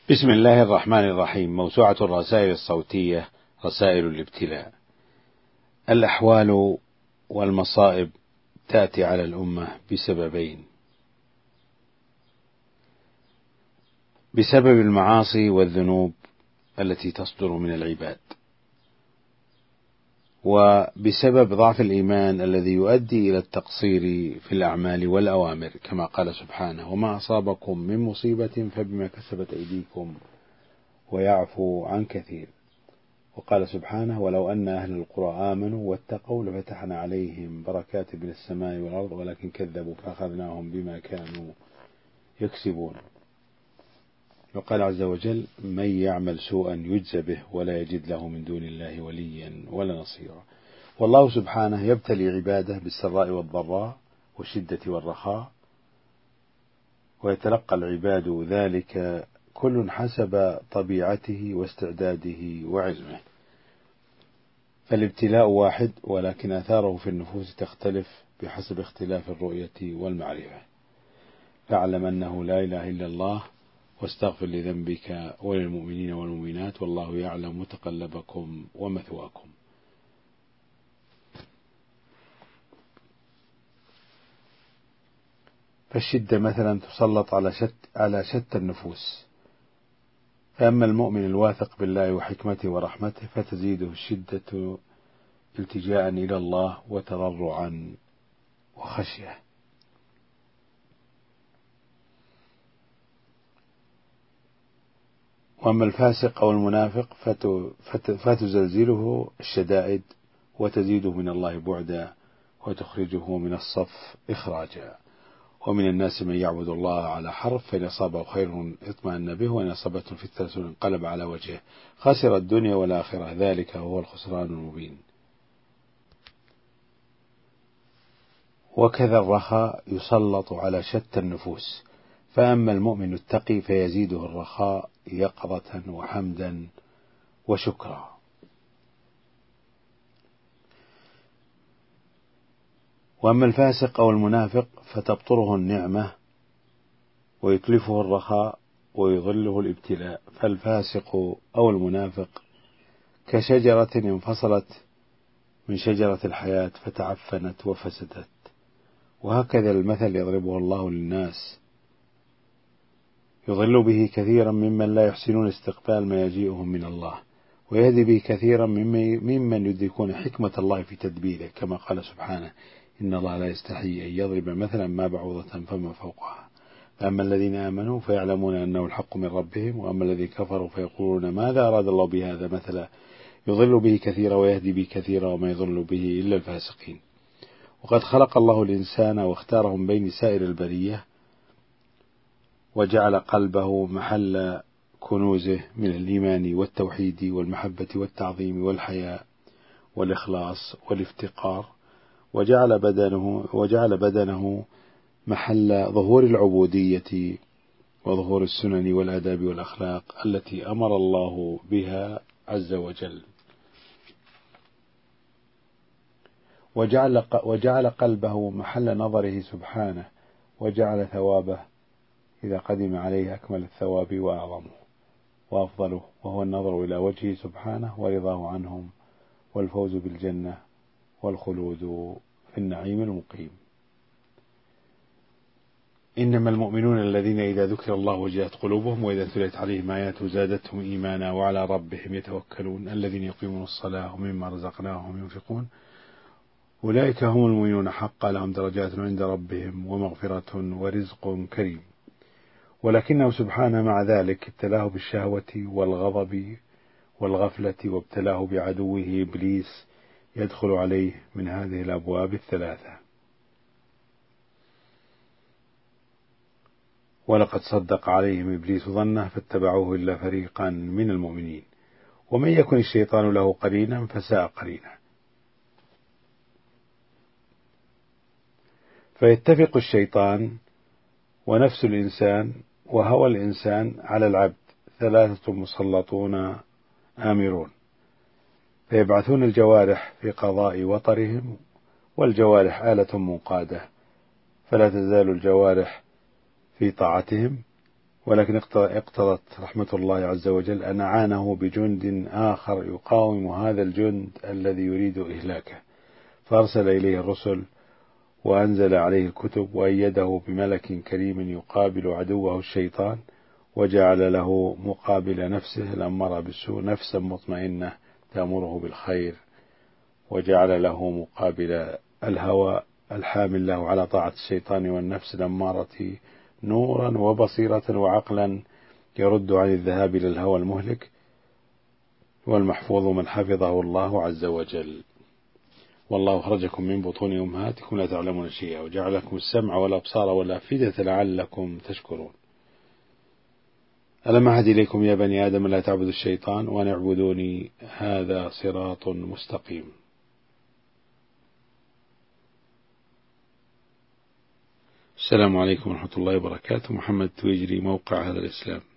بسم الله الرحمن الرحيم. موسوعة الرسائل الصوتية رسائل الابتلاء. الأحوال والمصائب تأتي على الأمة بسببين: بسبب المعاصي والذنوب التي تصدر من العباد، وبسبب ضعف الإيمان الذي يؤدي إلى التقصير في الأعمال والأوامر، كما قال سبحانه: وما أصابكم من مصيبة فبما كسبت أيديكم ويعفو عن كثير. وقال سبحانه: ولو أن أهل القرى آمنوا واتقوا لفتحنا عليهم بركات من السماء والأرض ولكن كذبوا فأخذناهم بما كانوا يكسبون. وقال عز وجل: من يعمل سوءا يجز به ولا يجد له من دون الله وليا ولا نصيرا. والله سبحانه يبتلي عباده بالسراء والضراء والشدة والرخاء، ويتلقى العباد ذلك كل حسب طبيعته واستعداده وعلمه. فالابتلاء واحد، ولكن آثاره في النفوس تختلف بحسب اختلاف الرؤية والمعرفة. فاعلم أنه لا إله إلا الله، واستغفر لذنبك وللمؤمنين والمؤمنات، والله يعلم متقلبكم ومثواكم. فالشدة مثلا تسلط على شتى النفوس، فأما المؤمن الواثق بالله وحكمته ورحمته فتزيده الشدة التجاء إلى الله وتضرعا وخشية. وأما الفاسق أو المنافق فتزلزله الشدائد وتزيده من الله بعدا وتخرجه من الصف إخراجا. ومن الناس من يعبد الله على حرف، فإن أصابه خير اطمأن به وإن أصابته فتنة انقلب على وجهه خسر الدنيا والآخرة، ذلك هو الخسران المبين. وكذا الرخاء يسلط على شتى النفوس، فأما المؤمن التقي فيزيده الرخاء يقظة وحمدا وشكرا. وأما الفاسق أو المنافق فتبطره النعمة ويتلفه الرخاء ويظله الابتلاء. فالفاسق أو المنافق كشجرة انفصلت من شجرة الحياة فتعفنت وفسدت. وهكذا المثل يضربه الله للناس، يضل به كثيرا ممن لا يحسنون استقبال ما يجيئهم من الله، ويهدي به كثيرا ممن يدركون حكمة الله في تدبيره، كما قال سبحانه: إن الله لا يستحيي أن يضرب مثلا ما بعوضة فما فوقها، فأما الذين آمنوا فيعلمون أنه الحق من ربهم، وأما الذين كفروا فيقولون ماذا أراد الله بهذا مثلا، يضل به كثيرا ويهدي به كثيرا وما يضل به إلا الفاسقين. وقد خلق الله الإنسان واختاره من بين سائر البرية، وجعل قلبه محل كنوزه من الإيمان والتوحيد والمحبة والتعظيم والحياء والإخلاص والافتقار، وجعل بدنه محل ظهور العبودية وظهور السنن والآداب والأخلاق التي أمر الله بها عز وجل. وجعل قلبه محل نظره سبحانه، وجعل ثوابه إذا قدم عليه أكمل الثواب وأعظمه وأفضله، وهو النظر إلى وجهه سبحانه ورضاه عنهم والفوز بالجنة والخلود في النعيم المقيم. إنما المؤمنون الذين إذا ذكر الله وجلت قلوبهم وإذا تليت عليهم آياته زادتهم إيمانا وعلى ربهم يتوكلون الذين يقيمون الصلاة ومما رزقناهم ينفقون أولئك هم المؤمنون حقا لهم درجات عند ربهم ومغفرة ورزق كريم. ولكنه سبحانه مع ذلك ابتلاه بالشهوة والغضب والغفلة، وابتلاه بعدوه إبليس يدخل عليه من هذه الأبواب الثلاثة. ولقد صدق عليهم إبليس ظنه فاتبعوه إلا فريقا من المؤمنين، ومن يكن الشيطان له قرينا فساء قرينا. فيتفق الشيطان ونفس الإنسان وهوى الإنسان على العبد، ثلاثة مسلطون آمرون، فيبعثون الجوارح في قضاء وطرهم، والجوارح آلة منقادة، فلا تزال الجوارح في طاعتهم، ولكن اقتضت رحمة الله عز وجل أن أعانه بجند آخر يقاوم هذا الجند الذي يريد إهلاكه، فأرسل إليه الرسل وأنزل عليه الكتب وأيده بملك كريم يقابل عدوه الشيطان، وجعل له مقابل نفسه الأمارة بالسوء نفسا مطمئنة تأمره بالخير، وجعل له مقابل الهوى الحامل له على طاعة الشيطان والنفس الأمارة نورا وبصيرة وعقلا يرد عن الذهاب إلى الهوى المهلك، والمحفوظ من حفظه الله عز وجل. والله أخرجكم من بطون أمهاتكم لا تعلمون شيئا وجعل لكم السمع والأبصار والأفئدة لعلكم تشكرون. ألم أعهد إليكم يا بني آدم لا تعبدوا الشيطان وأن اعبدوني هذا صراط مستقيم. السلام عليكم ورحمة الله وبركاته. محمد تويجري، موقع هذا الإسلام.